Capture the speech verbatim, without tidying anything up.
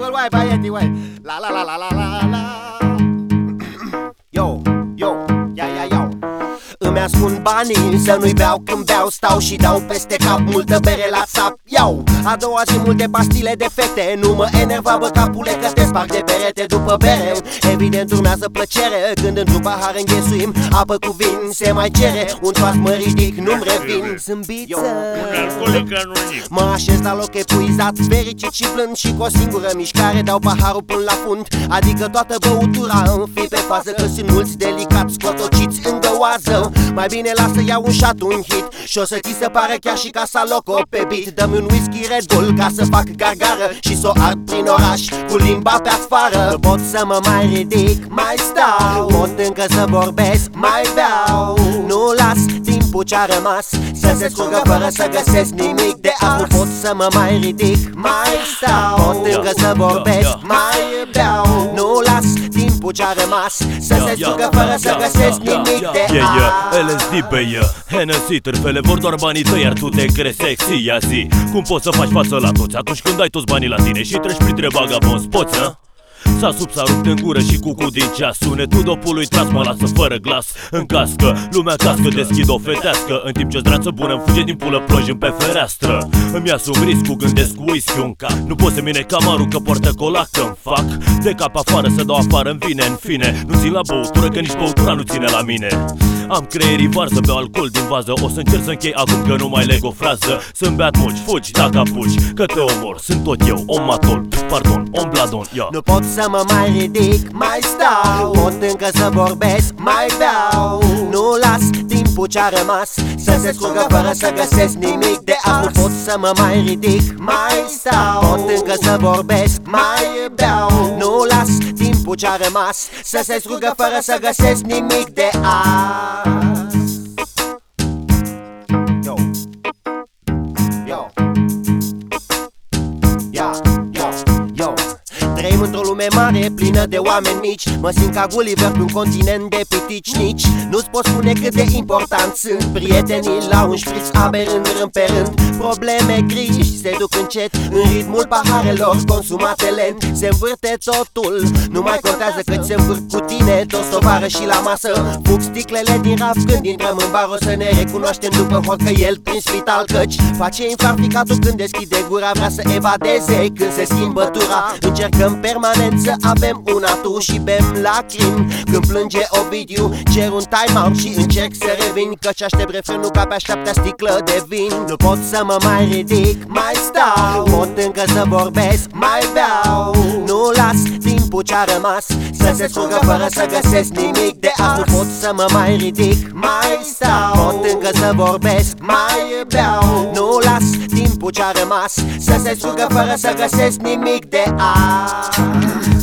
jingle, uai, băieții, uai. La la la la la la la. Yo, yo, ia ia ia. Îmi ascund banii să nu-i beau când beau. Stau și dau peste cap multă bere la țap. Iau, a doua zi multe pastile de fete. Nu mă enerva, bă, capule, că te sparg de perete după bere. Evident urmează plăcere când într-un pahar înghesuim apă cu vin. Se mai cere un toat, mă ridic, nu-mi revin. Zâmbiță, mă așez la loc epuizat, fericit și blând, și cu o singură mișcare dau paharul până la fund. Adică toată băutura în fi pe fază, că sunt mulți delicați cotociți în găoază. Mai bine lasă iau un shot, un hit, și o să ți se pare chiar și Casa Loco pe beat. Dă-mi un whisky Red Bull ca să fac gargară și s-o ard prin oraș cu limba pe afară. Nu pot să mă mai ridic, mai stau, pot încă să vorbesc, mai beau. Nu las timpul ce-a rămas să se scurgă fără să găsesc nimic de azi. Nu pot să mă mai ridic, mai stau, pot încă să vorbesc, mai beau. Nu las timpul ce-a rămas să se scurgă fără să găsesc nimic de azi. Yeah, yeah, L S D, beie, Hennessy, târfele vor doar banii tăi, iar tu te crezi sexy. Ia zi, cum poți să faci față la toți atunci când ai toți banii la tine și treci printre vagabonzi? Poți, hă? S-a sub, s-a rupt în gură și cucu din ceas. Sunetul dopului tras mă lasă fără glas. În cască, lumea cască, deschid o fetească, în timp ce o zdranță bună îmi fuge din pulă plojim pe fereastră. Îmi asum riscul, gândesc whisky un cap. Nu pot să mine camarul că poartă colac, că-mi fac de cap afară să dau afară, în vine, în fine. Nu țin la băutură, că nici băutura nu ține la mine. Am creierii var să beau alcool din vază. O să încerc să închei acum că nu mai leg o frază. Să-mi beat muci, fugi dacă apuci, că te omor. Sunt tot eu, om matol, pardon, om bladon, yeah. Nu pot să mă mai ridic, mai stau, pot încă să vorbesc, mai beau. Nu las timpul ce-a rămas să se scurgă fără să găsesc nimic de azi. Nu pot să mă mai ridic, mai stau, pot încă să vorbesc, mai beau. Nu las timpul ce-a rămas să se scurgă fără să găsesc nimic de azi. Yo, yo, yo, yo, yo. Trăim într-o lume mare, plină de oameni mici. Mă simt ca Gulliver pe un continent de pitici nici. Nu-ți pot spune cât de important sunt prietenii la un șpriț aberând rând pe rând. Probleme griji se duc încet în ritmul paharelor consumate lent. Se învârte totul, nu mai contează cât se învârt cu tine, toți tovară și la masă. Fug sticlele din raf când intrăm în bar, o să ne recunoaștem după hoacă el prin spital, căci face infarcticatul când deschide gura. Vrea să evadeze când se schimbă tura. Încercăm permanent să avem un atu și bem lacrimi când plânge Ovidiu. Cer un time-out și încerc să revin, căci aștept refrenul ca pe așteaptă sticlă de vin. Nu pot să mă mai ridic, mai stau, pot încă să vorbesc, mai beau. Nu las timpul ce-a rămas să se scurgă fără să găsesc nimic de azi. Nu pot să mă mai ridic, mai stau, pot încă să vorbesc, mai beau. Nu las timpul ce-a rămas să se scurgă fără să găsesc nimic de azi.